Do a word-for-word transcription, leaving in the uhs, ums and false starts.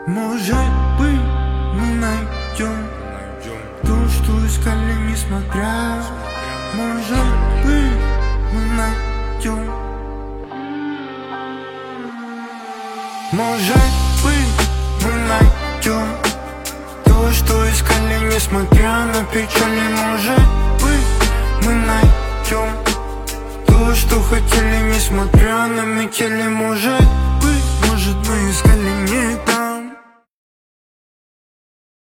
Может быть, мы найдем то, что искали, несмотря. Может быть, мы найдем. Может быть, мы найдем то, что искали, несмотря на печали. Может быть, мы найдем то, что хотели, несмотря на метели. Может